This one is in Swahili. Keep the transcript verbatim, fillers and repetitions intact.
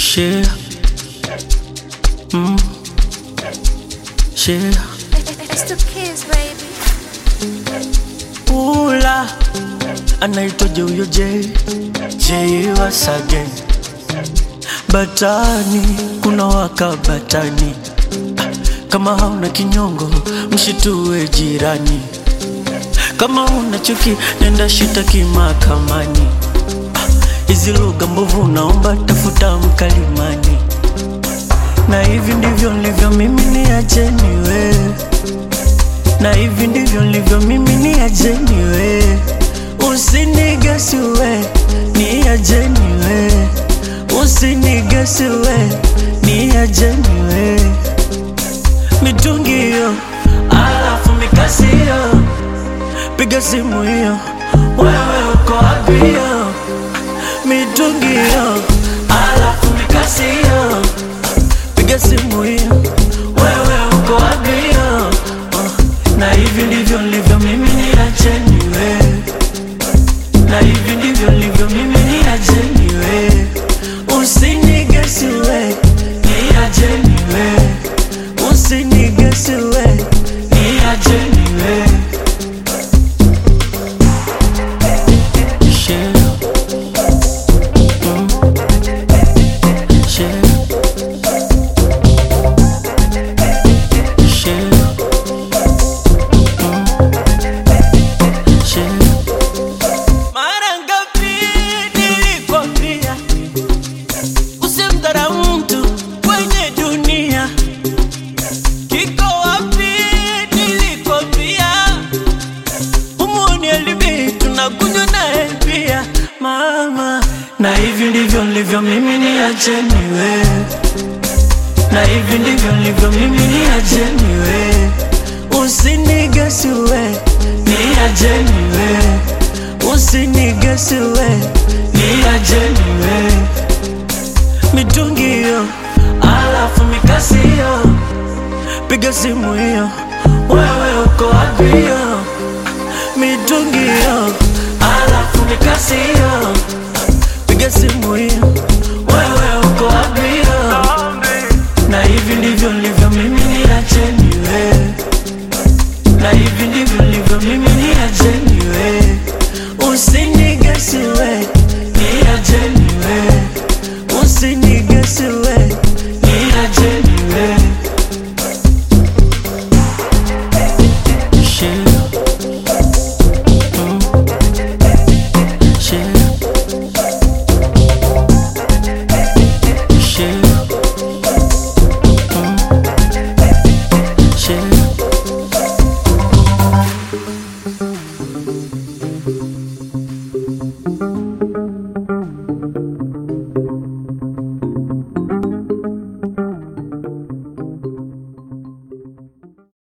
Share, mm, share. It's the kids, baby. Ula, anaitwaje huyo J, J once again. Batani, kuna waka batani. Kama hauna kinyongo, mshitue jirani. Kama una chuki, nenda shitaki mahakamani. Hizi lugha mbovu naomba tafuta mkalimani. Na hivi ndivyo nilivyo mimi, niacheni we. Na hivi ndivyo nilivyo mimi, niacheni we. Usinigesi we, niacheni we. Usinigesi we, niacheni we. Mitungi hiyo, alafu mikasi hiyo. Piga simu hiyo, wewe uko wapi hiyo? Mitungi hiyo, alafu mikasi hiyo. Piga simu hiyo, wewe uko wapi hiyo? uh, Na hivi ndivyo nilivyo mimi, niacheni we. Na hivi ndivyo nilivyo mimi, niacheni we. Usinigesi we, niacheni we. Usinigesi we, niacheni we. Mama, na hivi ndivyo nilivyo mimi, niacheni we. Na hivi ndivyo nilivyo mimi, niacheni we. Usinigesi we, niacheni we. Usinigesi we, niacheni we. Mitungi hiyo, alafu mikasi hiyo. Piga simu hiyo, wewe uko wapi hiyo? Mitungi hiyo, alafu mikasi hiyo. Piga simu hiyo.